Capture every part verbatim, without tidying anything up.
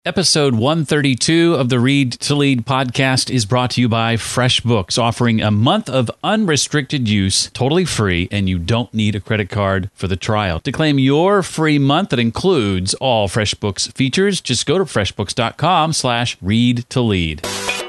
Episode one thirty-two of the Read to Lead podcast is brought to you by FreshBooks, offering a month of unrestricted use, totally free, and you don't need a credit card for the trial. To claim your free month that includes all FreshBooks features, just go to freshbooks.com slash read to lead.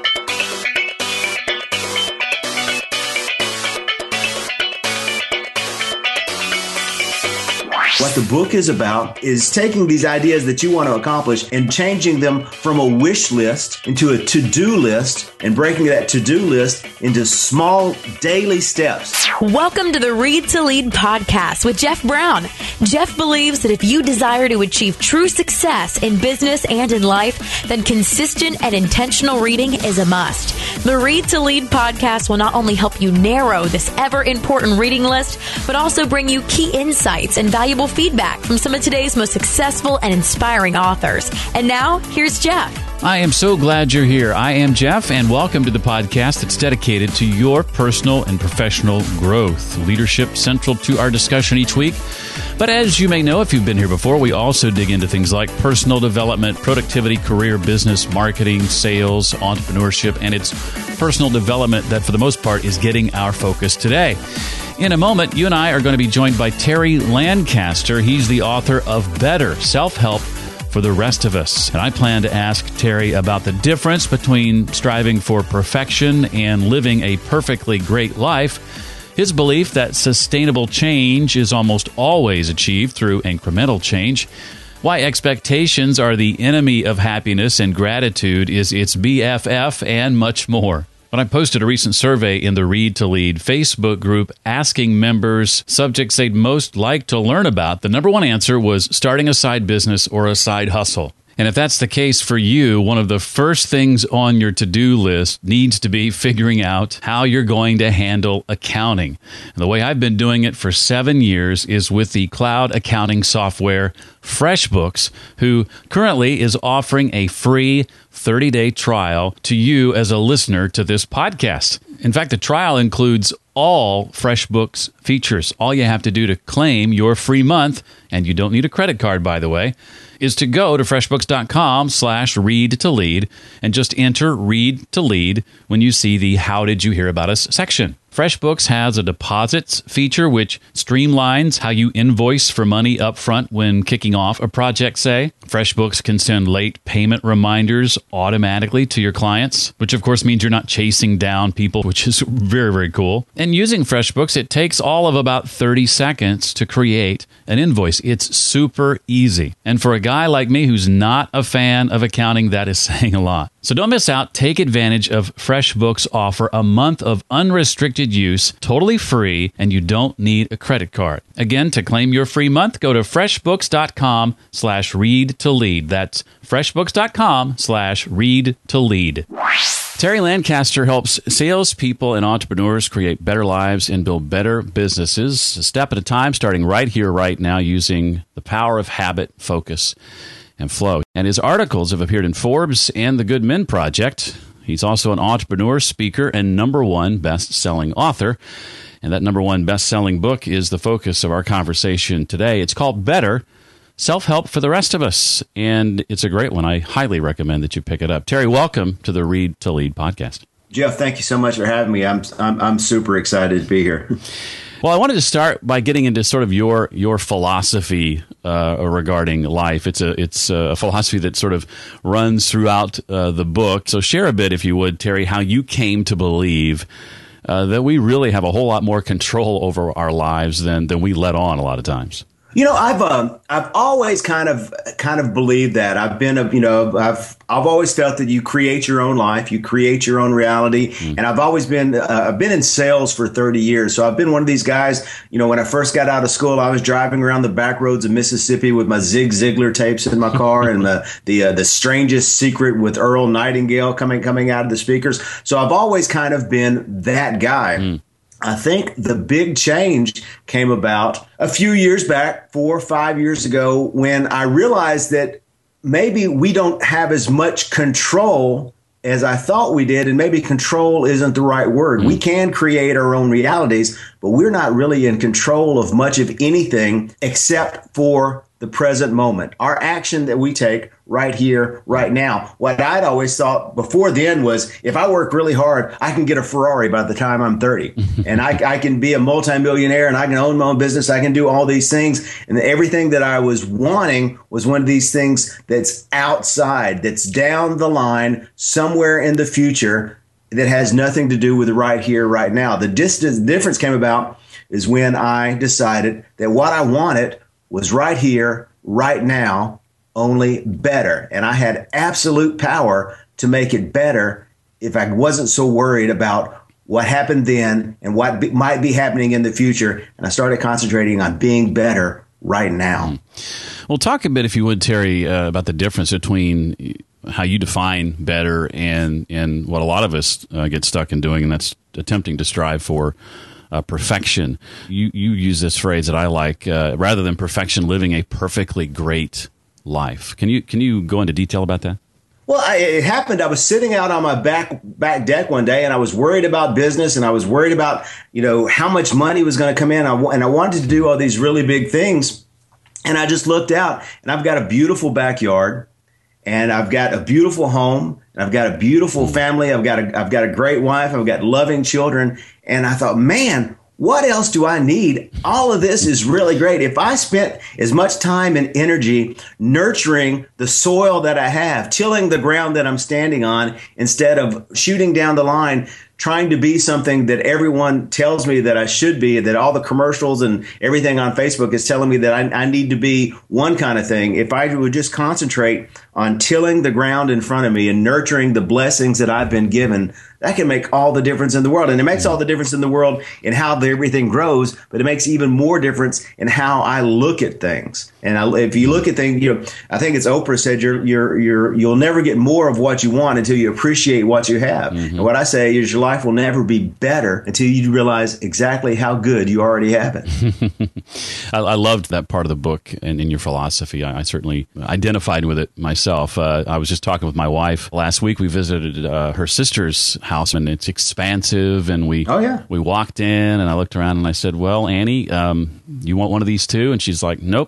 What the book is about is taking these ideas that you want to accomplish and changing them from a wish list into a to-do list and breaking that to-do list into small daily steps. Welcome to the Read to Lead podcast with Jeff Brown. Jeff believes that if you desire to achieve true success in business and in life, then consistent and intentional reading is a must. The Read to Lead podcast will not only help you narrow this ever-important reading list, but also bring you key insights and valuable feedback from some of today's most successful and inspiring authors. And now, here's Jeff. I am so glad you're here. I am Jeff, and welcome to the podcast that's dedicated to your personal and professional growth. Leadership central to our discussion each week. But as you may know, if you've been here before, we also dig into things like personal development, productivity, career, business, marketing, sales, entrepreneurship, and it's personal development that, for the most part, is getting our focus today. In a moment, you and I are going to be joined by Terry Lancaster. He's the author of Better, Self-Help for the Rest of Us. And I plan to ask Terry about the difference between striving for perfection and living a perfectly great life, his belief that sustainable change is almost always achieved through incremental change, why expectations are the enemy of happiness and gratitude is its B F F, and much more. But I posted a recent survey in the Read to Lead Facebook group asking members subjects they'd most like to learn about. The number one answer was starting a side business or a side hustle. And if that's the case for you, one of the first things on your to-do list needs to be figuring out how you're going to handle accounting. And the way I've been doing it for seven years is with the cloud accounting software FreshBooks, who currently is offering a free thirty-day trial to you as a listener to this podcast. In fact, the trial includes all FreshBooks features. All you have to do to claim your free month, and you don't need a credit card, by the way, is to go to freshbooks.com slash read to lead and just enter read to lead when you see the How Did You Hear About Us section. FreshBooks has a deposits feature which streamlines how you invoice for money up front when kicking off a project, say. FreshBooks can send late payment reminders automatically to your clients, which of course means you're not chasing down people, which is very, very cool. And using FreshBooks, it takes all of about thirty seconds to create an invoice. It's super easy. And for a guy like me who's not a fan of accounting, that is saying a lot. So don't miss out. Take advantage of FreshBooks' offer a month of unrestricted use, totally free, and you don't need a credit card. Again, to claim your free month, go to freshbooks.com slash read to lead. That's freshbooks.com slash read to lead. Terry Lancaster helps salespeople and entrepreneurs create better lives and build better businesses, a step at a time, starting right here, right now, using the power of habit, focus, and flow. And his articles have appeared in Forbes and the Good Men Project. He's also an entrepreneur, speaker, and number one best-selling author. And that number one best-selling book is the focus of our conversation today. It's called Better, Self-Help for the Rest of Us. And it's a great one. I highly recommend that you pick it up. Terry, welcome to the Read to Lead podcast. Jeff, thank you so much for having me. I'm I'm, I'm super excited to be here. Well, I wanted to start by getting into sort of your your philosophy uh, regarding life. It's a it's a philosophy that sort of runs throughout uh, the book. So share a bit, if you would, Terry, how you came to believe uh, that we really have a whole lot more control over our lives than than we let on a lot of times. You know, I've um, I've always kind of kind of believed that. I've been a, you know, I've I've always felt that you create your own life, you create your own reality, mm. and I've always been uh, I've been in sales for thirty years. So I've been one of these guys. You know, when I first got out of school, I was driving around the back roads of Mississippi with my Zig Ziglar tapes in my car and the the uh, the Strangest Secret with Earl Nightingale coming coming out of the speakers. So I've always kind of been that guy. Mm. I think the big change came about a few years back, four or five years ago, when I realized that maybe we don't have as much control as I thought we did, and maybe control isn't the right word. Mm. We can create our own realities, but we're not really in control of much of anything except for the present moment, our action that we take right here, right now. What I'd always thought before then was if I work really hard, I can get a Ferrari by the time I'm thirty. And I, I can be a multimillionaire and I can own my own business. I can do all these things. And everything that I was wanting was one of these things that's outside, that's down the line, somewhere in the future, that has nothing to do with right here, right now. The distance difference came about is when I decided that what I wanted was right here, right now, only better. And I had absolute power to make it better if I wasn't so worried about what happened then and what be, might be happening in the future. And I started concentrating on being better right now. Well, talk a bit, if you would, Terry, uh, about the difference between how you define better and, and what a lot of us uh, get stuck in doing, and that's attempting to strive for Uh, perfection. You you use this phrase that I like, uh, rather than perfection, living a perfectly great life. Can you can you go into detail about that? Well, I, it happened. I was sitting out on my back back deck one day, and I was worried about business, and I was worried about you know how much money was going to come in, I, and I wanted to do all these really big things. And I just looked out, and I've got a beautiful backyard, and I've got a beautiful home, and I've got a beautiful family. I've got a I've got a great wife. I've got loving children. And I thought, man, what else do I need? All of this is really great. If I spent as much time and energy nurturing the soil that I have, tilling the ground that I'm standing on, instead of shooting down the line, trying to be something that everyone tells me that I should be, that all the commercials and everything on Facebook is telling me that I, I need to be one kind of thing. If I would just concentrate on tilling the ground in front of me and nurturing the blessings that I've been given, that can make all the difference in the world. And it makes all the difference in the world in how the, everything grows, but it makes even more difference in how I look at things. And I, if you look at things, you know, I think it's Oprah said, you're, you're, you're, you'll never get more of what you want until you appreciate what you have. Mm-hmm. And what I say is your life will never be better until you realize exactly how good you already have it. I, I loved that part of the book and in your philosophy. I, I certainly identified with it myself. Uh, I was just talking with my wife last week. We visited uh, her sister's house, and it's expansive. And we oh, yeah. we walked in, and I looked around, and I said, "Well, Annie, um, you want one of these too?" And she's like, "Nope."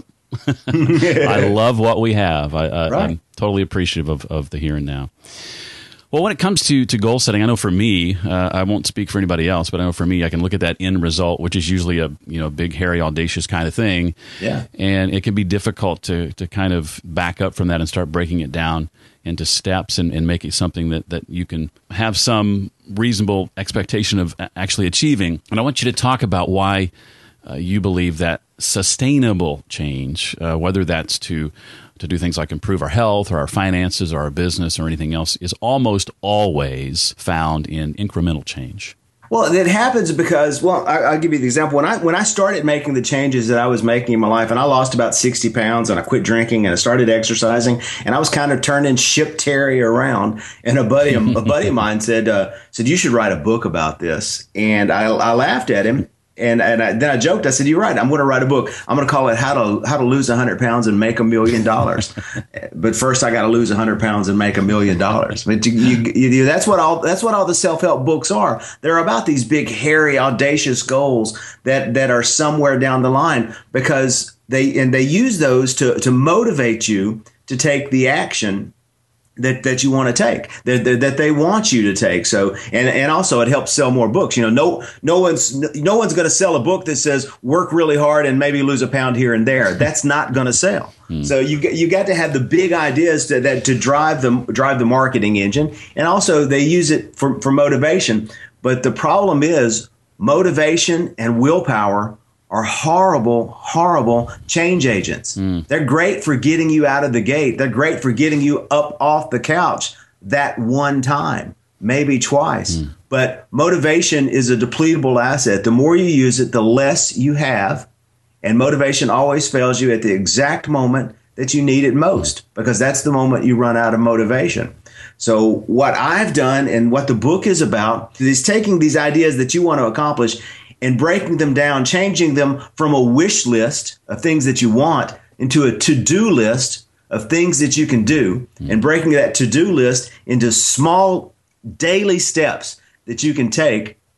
I love what we have. I, uh, right. I'm totally appreciative of, of the here and now. Well, when it comes to, to goal setting, I know for me, uh, I won't speak for anybody else, but I know for me, I can look at that end result, which is usually a you know big, hairy, audacious kind of thing. Yeah. And it can be difficult to to kind of back up from that and start breaking it down into steps and, and make it something that, that you can have some reasonable expectation of actually achieving. And I want you to talk about why uh, you believe that sustainable change, uh, whether that's to to do things like improve our health or our finances or our business or anything else, is almost always found in incremental change. Well, it happens because, well, I, I'll give you the example. When I when I started making the changes that I was making in my life, and I lost about sixty pounds, and I quit drinking, and I started exercising, and I was kind of turning Ship Terry around. And a buddy, a buddy of mine said, uh, said you should write a book about this. And I, I laughed at him. And and I, then I joked. I said, "You're right. I'm going to write a book. I'm going to call it how to how to lose one hundred pounds and make a million dollars." But first, I got to lose one hundred pounds and make a million dollars. But you, you, you, that's what all that's what all the self help books are. They're about these big, hairy, audacious goals that that are somewhere down the line, because they and they use those to to motivate you to take the action that that you want to take, that, that that they want you to take. So, and and also it helps sell more books. You know, no no one's no one's going to sell a book that says work really hard and maybe lose a pound here and there. That's not going to sell. Hmm. So you you got to have the big ideas to, that to drive the drive the marketing engine, and also they use it for for motivation. But the problem is motivation and willpower are horrible, horrible change agents. Mm. They're great for getting you out of the gate. They're great for getting you up off the couch that one time, maybe twice. Mm. But motivation is a depletable asset. The more you use it, the less you have. And motivation always fails you at the exact moment that you need it most, because that's the moment you run out of motivation. So what I've done and what the book is about is taking these ideas that you want to accomplish and breaking them down, changing them from a wish list of things that you want into a to-do list of things that you can do, and breaking that to-do list into small daily steps that you can take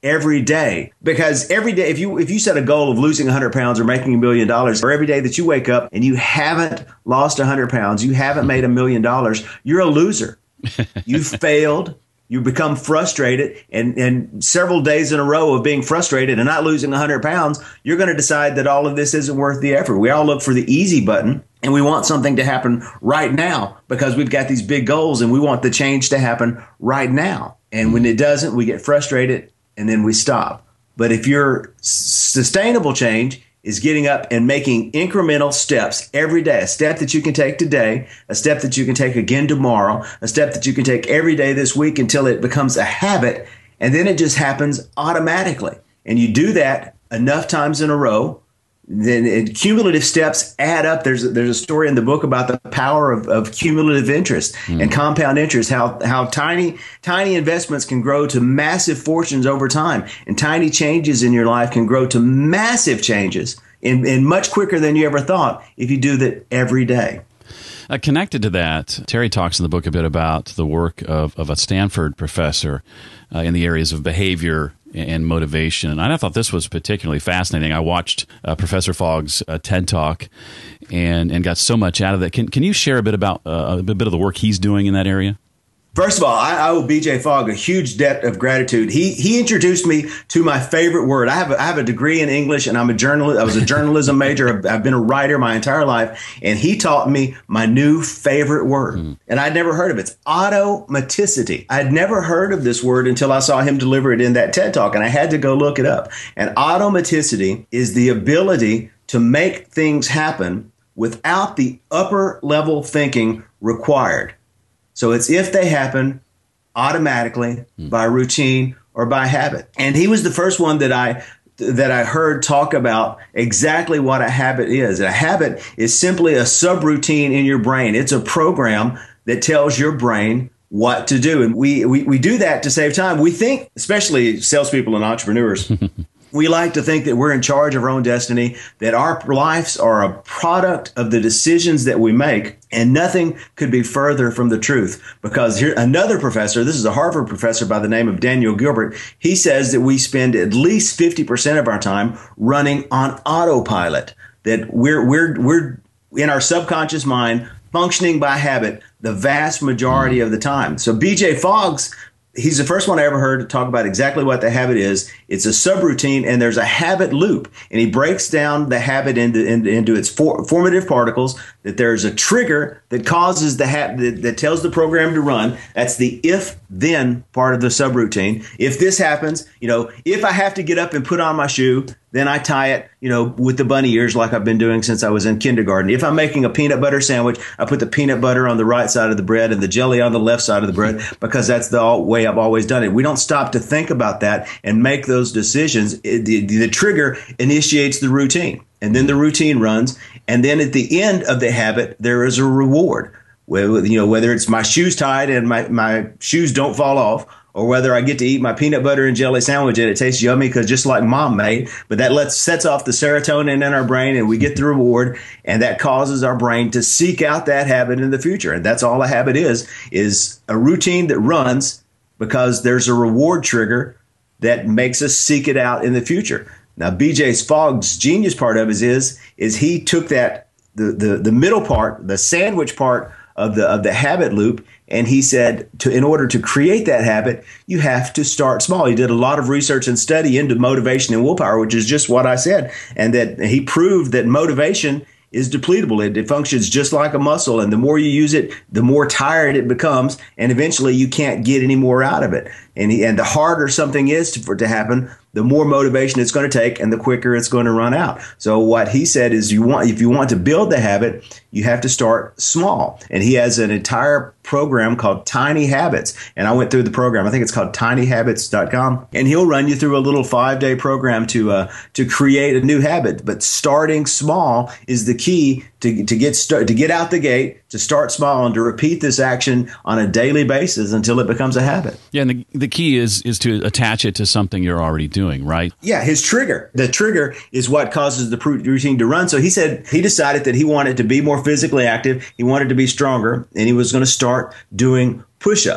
every day, because every day, if you if you set a goal of losing one hundred pounds or making a million dollars, or every day that you wake up and you haven't lost one hundred pounds, you haven't made a million dollars, you're a loser. You've failed. You become frustrated, and, and several days in a row of being frustrated and not losing one hundred pounds, you're going to decide that all of this isn't worth the effort. We all look for the easy button, and we want something to happen right now because we've got these big goals and we want the change to happen right now. And when it doesn't, we get frustrated and then we stop. But if your sustainable change is getting up and making incremental steps every day, a step that you can take today, a step that you can take again tomorrow, a step that you can take every day this week until it becomes a habit, and then it just happens automatically. And you do that enough times in a row, then it, cumulative steps add up. There's a, there's a story in the book about the power of, of cumulative interest mm. and compound interest, how how tiny tiny investments can grow to massive fortunes over time, and tiny changes in your life can grow to massive changes in, in much quicker than you ever thought if you do that every day. Uh, connected to that, Terry talks in the book a bit about the work of, of a Stanford professor uh, in the areas of behavior and motivation. And I thought this was particularly fascinating. I watched uh, Professor Fogg's uh, TED Talk and, and got so much out of that. Can, can you share a bit about uh, a bit of the work he's doing in that area? First of all, I, I owe B J Fogg a huge debt of gratitude. He he introduced me to my favorite word. I have a, I have a degree in English, and I'm a journalist. I was a journalism major. I've, I've been a writer my entire life, and he taught me my new favorite word, mm. and I'd never heard of it. It's automaticity. I'd never heard of this word until I saw him deliver it in that TED Talk, and I had to go look it up. And automaticity is the ability to make things happen without the upper level thinking required. So it's if they happen automatically mm. by routine or by habit. And he was the first one that I that I heard talk about exactly what a habit is. A habit is simply a subroutine in your brain. It's a program that tells your brain what to do. And we, we, we do that to save time. We think, especially salespeople and entrepreneurs, we like to think that we're in charge of our own destiny, that our lives are a product of the decisions that we make, and nothing could be further from the truth. Because here, another professor, this is a Harvard professor by the name of Daniel Gilbert, he says that we spend at least fifty percent of our time running on autopilot, that we're we're we're in our subconscious mind functioning by habit the vast majority of the time. So B J Fogg's He's the first one I ever heard to talk about exactly what the habit is. It's a subroutine, and there's a habit loop. And he breaks down the habit into, into, into its for, formative particles, that there's a trigger that causes the habit, that, that tells the program to run. That's the if-then part of the subroutine. If this happens, you know, if I have to get up and put on my shoe, then I tie it, you know, with the bunny ears like I've been doing since I was in kindergarten. If I'm making a peanut butter sandwich, I put the peanut butter on the right side of the bread and the jelly on the left side of the bread, because that's the way I've always done it. We don't stop to think about that and make those decisions. It, the, the trigger initiates the routine, and then the routine runs. And then at the end of the habit, there is a reward. Whether, you know, whether it's my shoes tied and my, my shoes don't fall off, or whether I get to eat my peanut butter and jelly sandwich and it tastes yummy because just like mom made, but that lets sets off the serotonin in our brain and we get the reward, and that causes our brain to seek out that habit in the future. And that's all a habit is, is a routine that runs because there's a reward trigger that makes us seek it out in the future. Now, B J Fogg's genius part of it is, is he took that, the, the, the middle part, the sandwich part of the of the habit loop, and he said, to in order to create that habit, you have to start small. He did a lot of research and study into motivation and willpower, which is just what I said, and that he proved that motivation is depletable. It, it functions just like a muscle, and the more you use it, the more tired it becomes, and eventually you can't get any more out of it. And he, and the harder something is to, for it to happen, the more motivation it's going to take, and the quicker it's going to run out. So what he said is, you want if you want to build the habit, you have to start small. And he has an entire program called Tiny Habits. And I went through the program. I think it's called tiny habits dot com. And he'll run you through a little five-day program to uh, to create a new habit. But starting small is the key to to get start, to get out the gate, to start small, and to repeat this action on a daily basis until it becomes a habit. Yeah, and the, the key is is to attach it to something you're already doing, right? Yeah, his trigger. The trigger is what causes the routine to run. So he said he decided that he wanted to be more physically active. He wanted to be stronger, and he was going to start doing push-ups.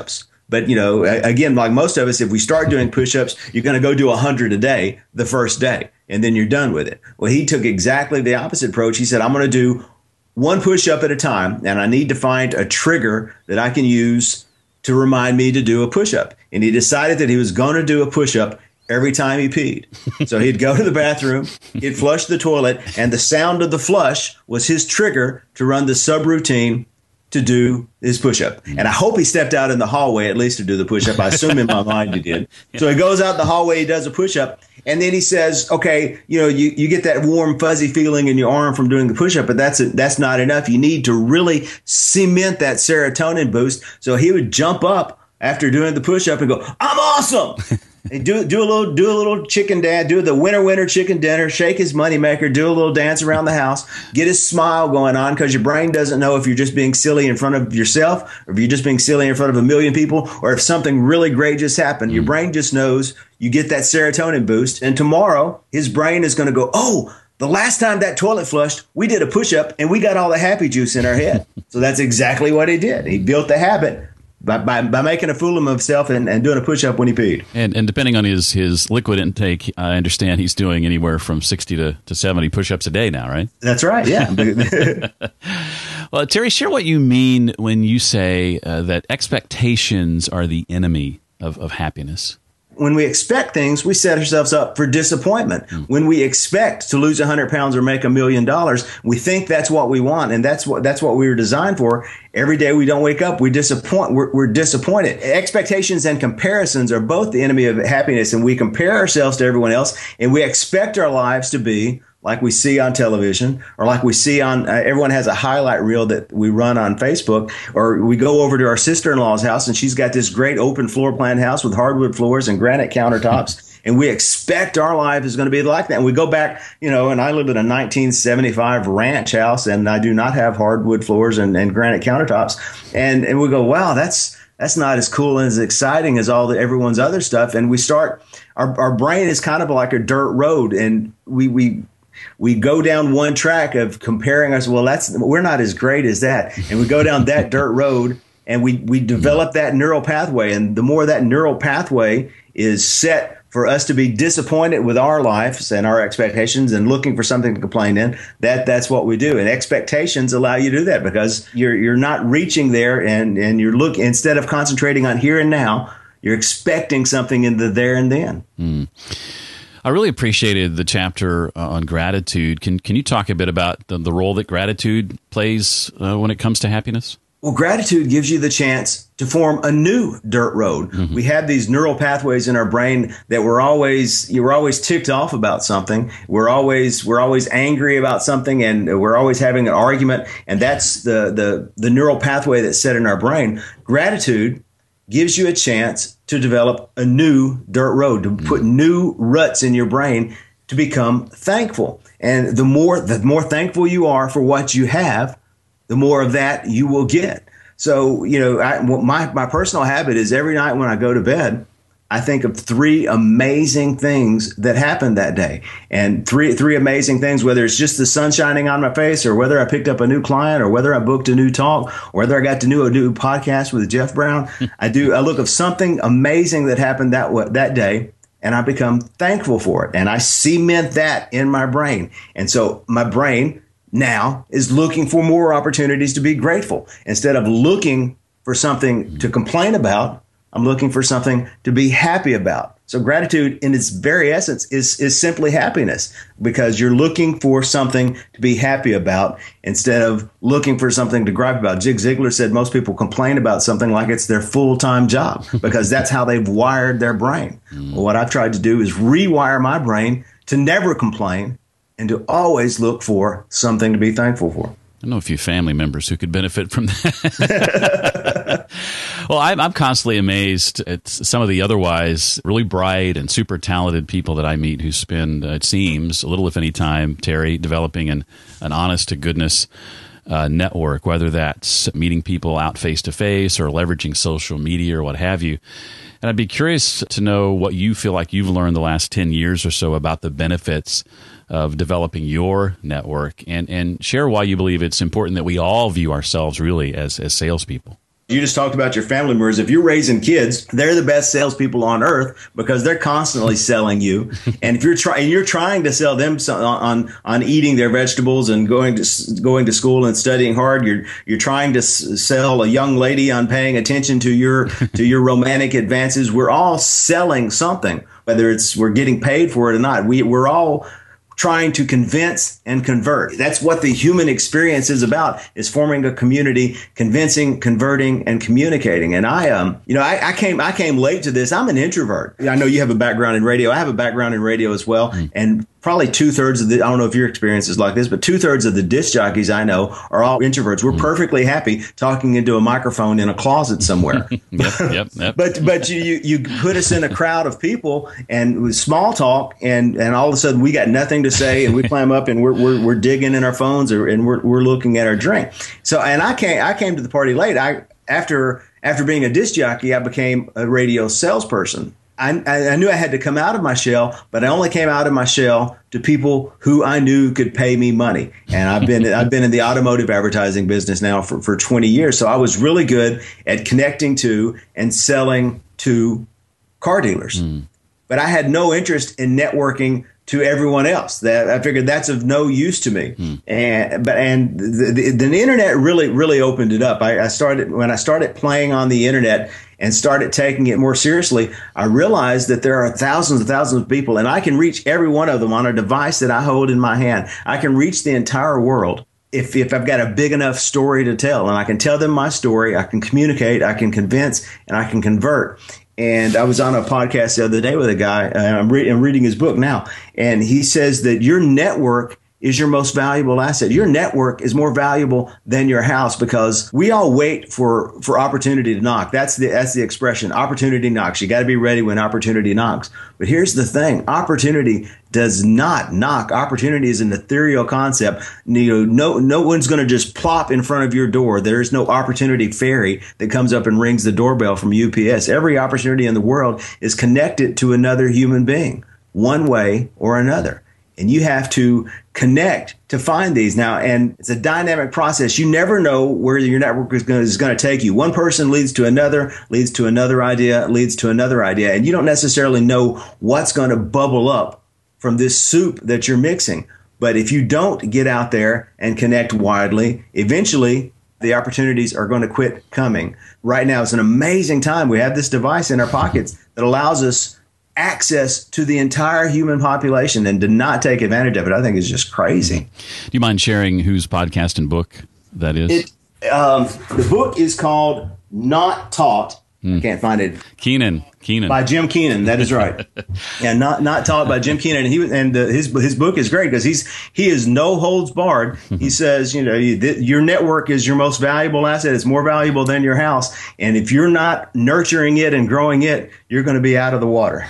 But, you know, again, like most of us, if we start doing push-ups, you're going to go do one hundred a day the first day, and then you're done with it. Well, he took exactly the opposite approach. He said, I'm going to do one push-up at a time, and I need to find a trigger that I can use to remind me to do a push-up. And he decided that he was going to do a push-up every time he peed. So he'd go to the bathroom, he'd flush the toilet, and the sound of the flush was his trigger to run the subroutine to do his push-up. And I hope he stepped out in the hallway at least to do the push-up. I assume in my mind he did. So he goes out the hallway, he does a push-up, and then he says, okay, you know, you, you get that warm, fuzzy feeling in your arm from doing the push-up, but that's that's not enough. You need to really cement that serotonin boost. So he would jump up after doing the push-up and go, I'm awesome! And do do a little do a little chicken dance, do the winner winner chicken dinner, shake his moneymaker, do a little dance around the house, get his smile going on, because your brain doesn't know if you're just being silly in front of yourself, or if you're just being silly in front of a million people, or if something really great just happened. Mm. Your brain just knows you get that serotonin boost, and tomorrow his brain is going to go, oh, the last time that toilet flushed, we did a push-up and we got all the happy juice in our head. So that's exactly what he did. He built the habit By, by by making a fool of himself and, and doing a push-up when he peed. And and depending on his, his liquid intake, I understand he's doing anywhere from sixty to, to seventy push-ups a day now, right? That's right, yeah. Well, Terry, share what you mean when you say uh, that expectations are the enemy of, of happiness. When we expect things, we set ourselves up for disappointment. Mm. When we expect to lose one hundred pounds or make a million dollars, we think that's what we want, and that's what that's what we were designed for. Every day we don't wake up, we disappoint. We're, we're disappointed. Expectations and comparisons are both the enemy of happiness, and we compare ourselves to everyone else, and we expect our lives to be like we see on television, or like we see on, uh, everyone has a highlight reel that we run on Facebook, or we go over to our sister-in-law's house and she's got this great open floor plan house with hardwood floors and granite countertops. And we expect our life is going to be like that. And we go back, you know, and I live in a nineteen seventy-five ranch house, and I do not have hardwood floors and, and granite countertops. And, and we go, wow, that's, that's not as cool and as exciting as all the, everyone's other stuff. And we start, our, our brain is kind of like a dirt road, and we, we, We go down one track of comparing us. Well, that's we're not as great as that, and we go down that dirt road, and we we develop that neural pathway. And the more that neural pathway is set for us to be disappointed with our lives and our expectations, and looking for something to complain in, that that's what we do. And expectations allow you to do that, because you're you're not reaching there, and and you're look instead of concentrating on here and now, you're expecting something in the there and then. Mm. I really appreciated the chapter uh, on gratitude. Can can you talk a bit about the, the role that gratitude plays uh, when it comes to happiness? Well, gratitude gives you the chance to form a new dirt road. Mm-hmm. We have these neural pathways in our brain that we're always you're always ticked off about something. We're always we're always angry about something, and we're always having an argument. And that's the the the neural pathway that's set in our brain. Gratitude gives you a chance to develop a new dirt road, to put new ruts in your brain, to become thankful. And the more the more thankful you are for what you have, the more of that you will get. So, you know, I, my my personal habit is every night when I go to bed, I think of three amazing things that happened that day. And three three amazing things, whether it's just the sun shining on my face, or whether I picked up a new client, or whether I booked a new talk, or whether I got to do a new podcast with Jeff Brown. I do. I look of something amazing that happened that that day, and I become thankful for it. And I cement that in my brain. And so my brain now is looking for more opportunities to be grateful. Instead of looking for something to complain about, I'm looking for something to be happy about. So gratitude in its very essence is, is simply happiness, because you're looking for something to be happy about instead of looking for something to gripe about. Zig Ziglar said most people complain about something like it's their full-time job, because that's how they've wired their brain. Mm. Well, what I've tried to do is rewire my brain to never complain and to always look for something to be thankful for. I know a few family members who could benefit from that. Well, I'm, I'm constantly amazed at some of the otherwise really bright and super talented people that I meet who spend, uh, it seems, a little, if any, time, Terry, developing an, an honest-to-goodness uh, network, whether that's meeting people out face-to-face or leveraging social media or what have you. And I'd be curious to know what you feel like you've learned the last ten years or so about the benefits of developing your network, and, and share why you believe it's important that we all view ourselves really as, as salespeople. You just talked about your family members. If you're raising kids, they're the best salespeople on earth because they're constantly selling you. And if you're trying, you're trying to sell them on, on on eating their vegetables and going to going to school and studying hard. You're you're trying to s- sell a young lady on paying attention to your to your romantic advances. We're all selling something, whether it's we're getting paid for it or not. We we're all trying to convince and convert. That's what the human experience is about, is forming a community, convincing, converting, and communicating. And I, um, you know, I, I came, I came late to this. I'm an introvert. I know you have a background in radio. I have a background in radio as well. Mm. And probably two thirds of the, I don't know if your experience is like this, but two thirds of the disc jockeys I know are all introverts. We're mm. perfectly happy talking into a microphone in a closet somewhere. yep, yep, yep. But, but you, you, you put us in a crowd of people and with small talk and, and all of a sudden we got nothing to say and we climb up and we're, we're, we're digging in our phones or, and we're, we're looking at our drink. So, and I came, I came to the party late. I, after, after being a disc jockey, I became a radio salesperson. I, I knew I had to come out of my shell, but I only came out of my shell to people who I knew could pay me money. And I've been I've been in the automotive advertising business now for, for twenty years. So I was really good at connecting to and selling to car dealers. Mm. But I had no interest in networking to everyone else. That I figured that's of no use to me. Hmm. And but and the, the, the internet really really opened it up. I, I started when I started playing on the internet and started taking it more seriously. I realized that there are thousands and thousands of people, and I can reach every one of them on a device that I hold in my hand. I can reach the entire world if if I've got a big enough story to tell, and I can tell them my story. I can communicate, I can convince, and I can convert. And I was on a podcast the other day with a guy, and I'm, re- I'm reading his book now, and he says that your network is your most valuable asset. Your network is more valuable than your house because we all wait for, for opportunity to knock. That's the that's the expression. Opportunity knocks. You got to be ready when opportunity knocks. But here's the thing. Opportunity does not knock. Opportunity is an ethereal concept. You know, no no one's going to just plop in front of your door. There is no opportunity fairy that comes up and rings the doorbell from U P S. Every opportunity in the world is connected to another human being, one way or another. And you have to connect to find these now. And it's a dynamic process. You never know where your network is going, to, is going to take you. One person leads to another, leads to another idea, leads to another idea. And you don't necessarily know what's going to bubble up from this soup that you're mixing. But if you don't get out there and connect widely, eventually the opportunities are going to quit coming. Right now, it's an amazing time. We have this device in our pockets that allows us access to the entire human population, and to not take advantage of it, I think is just crazy. Do you mind sharing whose podcast and book that is? It, um, the book is called Not Taught. Mm. I can't find it. Keenan. Keenan. By Jim Keenan. That is right. Yeah, not not taught by Jim Keenan. And he and uh, his his book is great because he's he is no holds barred. He says, you know, you, th- your network is your most valuable asset. It's more valuable than your house. And if you're not nurturing it and growing it, you're going to be out of the water.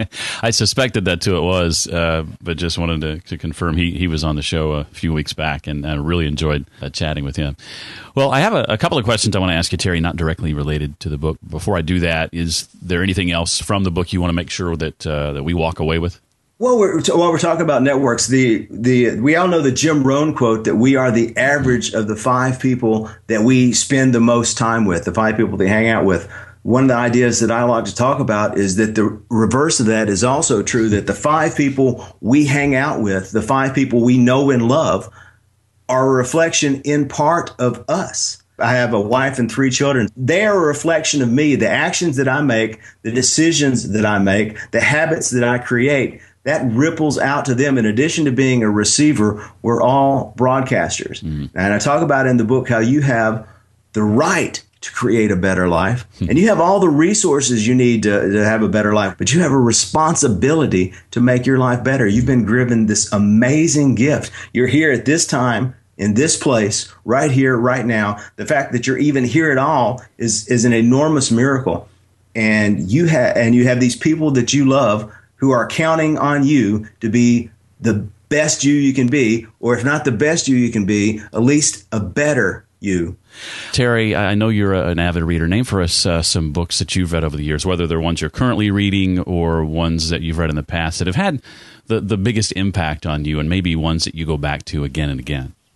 I suspected that too. It was, uh, but just wanted to, to confirm he he was on the show a few weeks back, and I really enjoyed uh, chatting with him. Well, I have a, a couple of questions I want to ask you, Terry, not directly related to the book. Before I do that, is there anything else from the book you want to make sure that uh, that we walk away with? Well, we're, while we're talking about networks, the the we all know the Jim Rohn quote that we are the average of the five people that we spend the most time with, the five people they hang out with. One of the ideas that I like to talk about is that the reverse of that is also true, that the five people we hang out with, the five people we know and love, are a reflection in part of us. I have a wife and three children. They are a reflection of me. The actions that I make, the decisions that I make, the habits that I create, that ripples out to them. In addition to being a receiver, we're all broadcasters. Mm. And I talk about in the book how you have the right to create a better life. And you have all the resources you need to, to have a better life, but you have a responsibility to make your life better. You've been given this amazing gift. You're here at this time, in this place, right here, right now. The fact that you're even here at all is, is an enormous miracle. And you have, and you have these people that you love who are counting on you to be the best you you can be, or if not the best you you can be, at least a better you. Terry, I know you're an avid reader. Name for us uh, some books that you've read over the years, whether they're ones you're currently reading or ones that you've read in the past that have had the, the biggest impact on you, and maybe ones that you go back to again and again.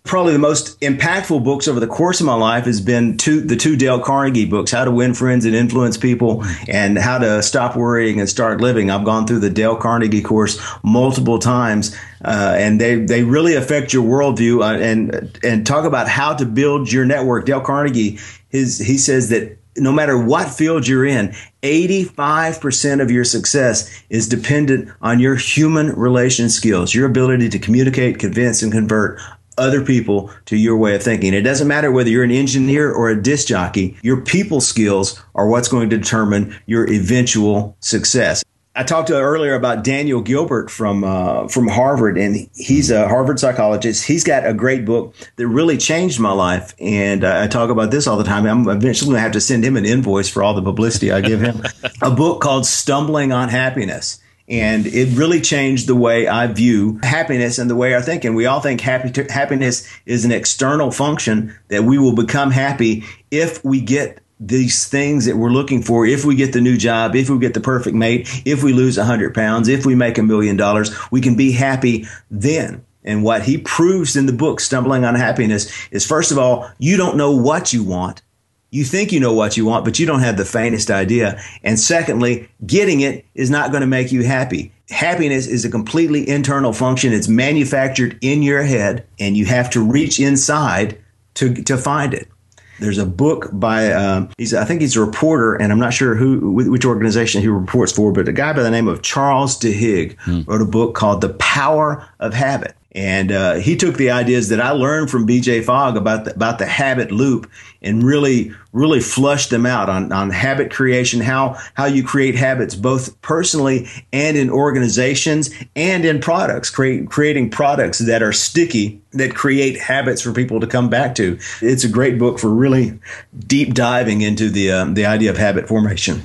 Probably the most impactful books over the course of my life has been two, the two Dale Carnegie books, How to Win Friends and Influence People and How to Stop Worrying and Start Living. I've gone through the Dale Carnegie course multiple times, uh, and they, they really affect your worldview uh, and and talk about how to build your network. Dale Carnegie, his, he says that no matter what field you're in, eighty-five percent of your success is dependent on your human relation skills, your ability to communicate, convince, and convert other people to your way of thinking. It doesn't matter whether you're an engineer or a disc jockey. Your people skills are what's going to determine your eventual success. I talked to earlier about Daniel Gilbert from uh, from Harvard, and he's a Harvard psychologist. He's got a great book that really changed my life, and uh, I talk about this all the time. I'm eventually going to have to send him an invoice for all the publicity I give him. A book called Stumbling on Happiness. And it really changed the way I view happiness and the way I think. And we all think happy to, happiness is an external function, that we will become happy if we get these things that we're looking for, if we get the new job, if we get the perfect mate, if we lose one hundred pounds, if we make a million dollars, we can be happy then. And what he proves in the book, Stumbling on Happiness, is, first of all, you don't know what you want. You think you know what you want, but you don't have the faintest idea. And secondly, getting it is not going to make you happy. Happiness is a completely internal function. It's manufactured in your head, and you have to reach inside to to find it. There's a book by, um, he's I think he's a reporter, and I'm not sure who which organization he reports for, but a guy by the name of Charles Duhigg hmm. wrote a book called The Power of Habit. And uh, he took the ideas that I learned from B J Fogg about the, about the habit loop and really, really flushed them out on, on habit creation, how how you create habits both personally and in organizations and in products, create, creating products that are sticky, that create habits for people to come back to. It's a great book for really deep diving into the um, the idea of habit formation.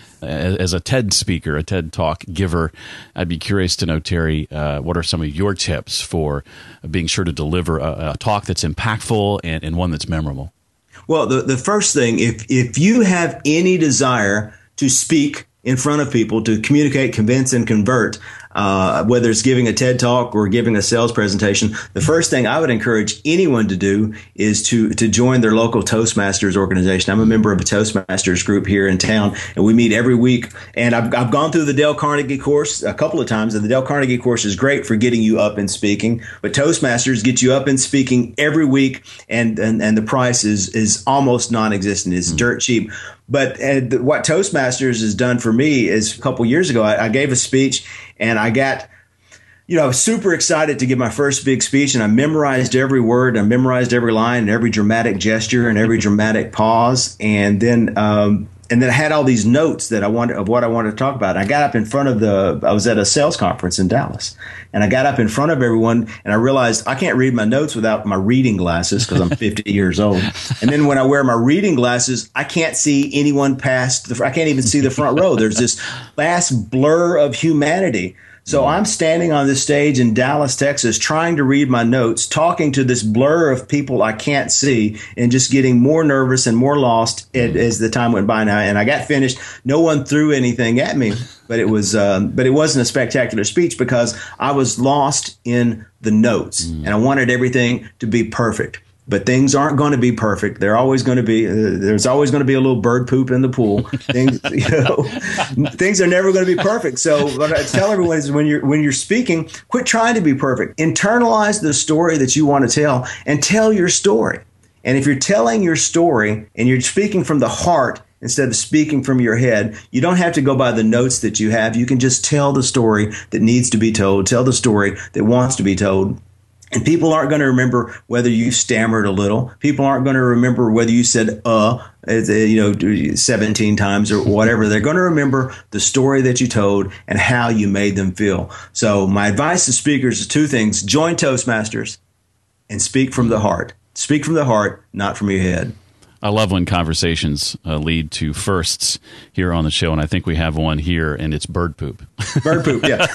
As a TED speaker, a TED Talk giver, I'd be curious to know, Terry, uh, what are some of your tips for being sure to deliver a, a talk that's impactful and, and one that's memorable? Well, the, the first thing, if if you have any desire to speak in front of people, to communicate, convince, and convert, uh, whether it's giving a TED Talk or giving a sales presentation, the first thing I would encourage anyone to do is to to join their local Toastmasters organization. I'm a member of a Toastmasters group here in town, and we meet every week. And I've, I've gone through the Dale Carnegie course a couple of times, and the Dale Carnegie course is great for getting you up and speaking. But Toastmasters gets you up and speaking every week, and and, and the price is is almost non-existent. It's mm-hmm. dirt cheap. But uh, what Toastmasters has done for me is a couple years ago, I, I gave a speech, and I got, you know, I was super excited to give my first big speech, and I memorized every word, I memorized every line, and every dramatic gesture, and every dramatic pause, and then um, and then I had all these notes that I wanted of what I wanted to talk about. I got up in front of the, I was at a sales conference in Dallas, and I got up in front of everyone, and I realized I can't read my notes without my reading glasses because I'm fifty years old. And then when I wear my reading glasses, I can't see anyone past the, I can't even see the front row. There's this vast blur of humanity. So I'm standing on this stage in Dallas, Texas, trying to read my notes, talking to this blur of people I can't see, and just getting more nervous and more lost as the time went by. Now, and I got finished. No one threw anything at me, but it was, um, but it wasn't a spectacular speech because I was lost in the notes, and I wanted everything to be perfect. But things aren't going to be perfect. They're always going to be. Uh, there's always going to be a little bird poop in the pool. Things, you know, things are never going to be perfect. So what I tell everyone is, when you're when you're speaking, quit trying to be perfect. Internalize the story that you want to tell, and tell your story. And if you're telling your story and you're speaking from the heart instead of speaking from your head, you don't have to go by the notes that you have. You can just tell the story that needs to be told. Tell the story that wants to be told. And people aren't going to remember whether you stammered a little. People aren't going to remember whether you said uh, you know, seventeen times or whatever. They're going to remember the story that you told and how you made them feel. So my advice to speakers is two things: join Toastmasters and speak from the heart. Speak from the heart, not from your head. I love when conversations uh, lead to firsts here on the show, and I think we have one here, and it's bird poop. Bird poop, yeah.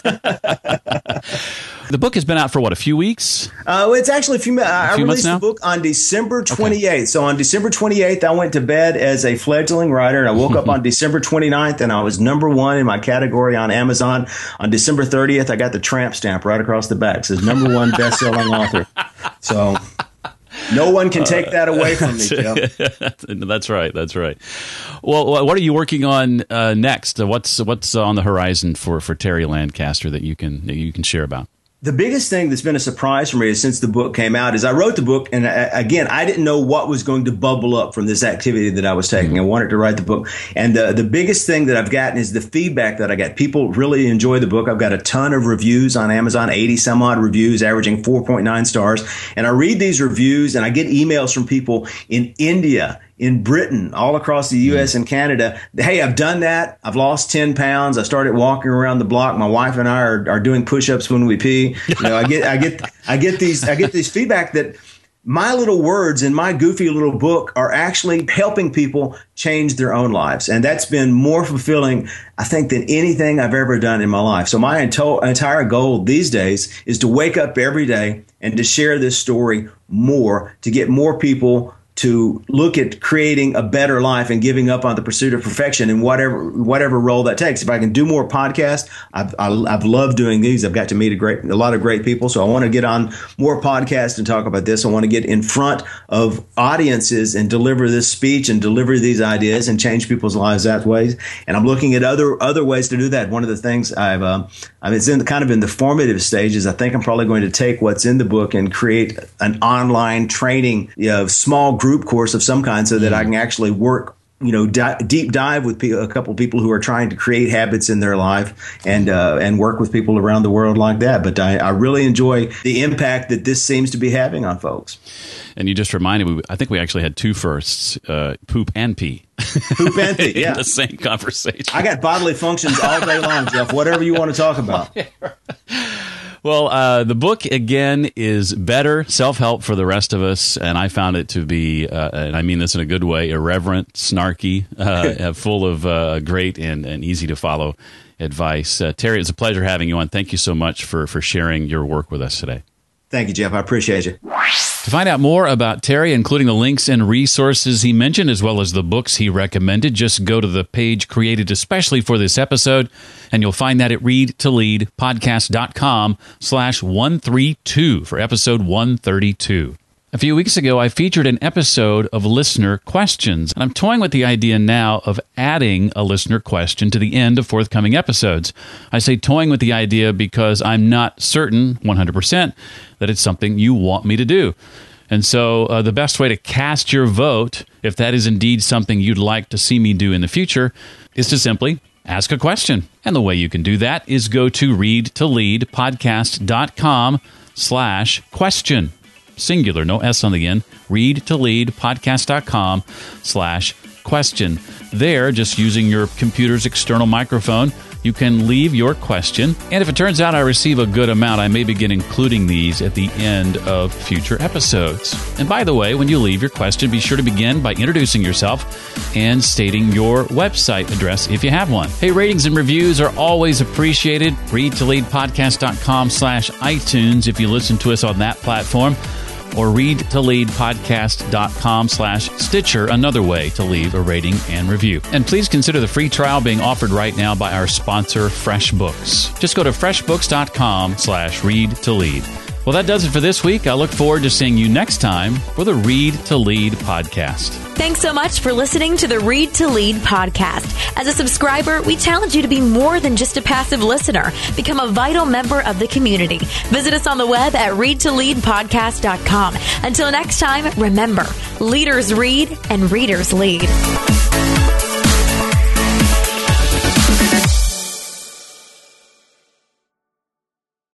The book has been out for, what, a few weeks? Uh, it's actually a few minutes. I few released the book on December twenty-eighth. Okay. So on December twenty-eighth, I went to bed as a fledgling writer, and I woke up on December twenty-ninth, and I was number one in my category on Amazon. On December thirtieth, I got the tramp stamp right across the back. It says number one best-selling author. So No one can take that away from me, Jeff. That's right. That's right. Well, what are you working on uh, next? What's what's on the horizon for, for Terry Lancaster that you can that you can share about? The biggest thing that's been a surprise for me since the book came out is I wrote the book, and I, again, I didn't know what was going to bubble up from this activity that I was taking. I wanted to write the book, and the, the biggest thing that I've gotten is the feedback that I got. People really enjoy the book. I've got a ton of reviews on Amazon, eighty some odd reviews, averaging four point nine stars, and I read these reviews, and I get emails from people in India, in Britain, all across the U S and Canada. Hey, I've done that. I've lost ten pounds. I started walking around the block. My wife and I are, are doing push-ups when we pee. You know, I get, I get, I get these, I get these feedback that my little words in my goofy little book are actually helping people change their own lives. And that's been more fulfilling, I think, than anything I've ever done in my life. So my ento- entire goal these days is to wake up every day and to share this story more, to get more people to look at creating a better life and giving up on the pursuit of perfection in whatever whatever role that takes. If I can do more podcasts, I've, I've loved doing these. I've got to meet a great a lot of great people. So I want to get on more podcasts and talk about this. I want to get in front of audiences and deliver this speech and deliver these ideas and change people's lives that way. And I'm looking at other other ways to do that. One of the things I've uh, I mean, it's in the, kind of in the formative stages. I think I'm probably going to take what's in the book and create an online training, you know, small group course of some kind so that I can actually work, you know, di- deep dive with pe- a couple of people who are trying to create habits in their life and uh, and work with people around the world like that. But I, I really enjoy the impact that this seems to be having on folks. And you just reminded me, I think we actually had two firsts, uh, poop and pee. Poop and pee, yeah. In the same conversation. I got bodily functions all day long, Jeff, whatever you want to talk about. Well, uh, the book, again, is Better Self-Help for the Rest of Us, and I found it to be, uh, and I mean this in a good way, irreverent, snarky, uh, full of uh, great and, and easy-to-follow advice. Uh, Terry, it's a pleasure having you on. Thank you so much for, for sharing your work with us today. Thank you, Jeff. I appreciate you. To find out more about Terry, including the links and resources he mentioned, as well as the books he recommended, just go to the page created especially for this episode, and you'll find that at readtoleadpodcast.com slash 132 for episode one thirty-two. A few weeks ago, I featured an episode of listener questions, and I'm toying with the idea now of adding a listener question to the end of forthcoming episodes. I say toying with the idea because I'm not certain one hundred percent that it's something you want me to do. And so uh, the best way to cast your vote, if that is indeed something you'd like to see me do in the future, is to simply ask a question. And the way you can do that is go to readtoleadpodcast.com slash question. Singular, no S on the end, readtoleadpodcast.com slash question. There, just using your computer's external microphone, you can leave your question. And if it turns out I receive a good amount, I may begin including these at the end of future episodes. And by the way, when you leave your question, be sure to begin by introducing yourself and stating your website address if you have one. Hey, ratings and reviews are always appreciated. readtoleadpodcast.com slash iTunes if you listen to us on that platform, or readtoleadpodcast.com slash Stitcher, another way to leave a rating and review. And please consider the free trial being offered right now by our sponsor, FreshBooks. Just go to freshbooks.com slash read to lead. Well, that does it for this week. I look forward to seeing you next time for the Read to Lead podcast. Thanks so much for listening to the Read to Lead podcast. As a subscriber, we challenge you to be more than just a passive listener. Become a vital member of the community. Visit us on the web at read to lead podcast dot com. Until next time, remember, leaders read and readers lead.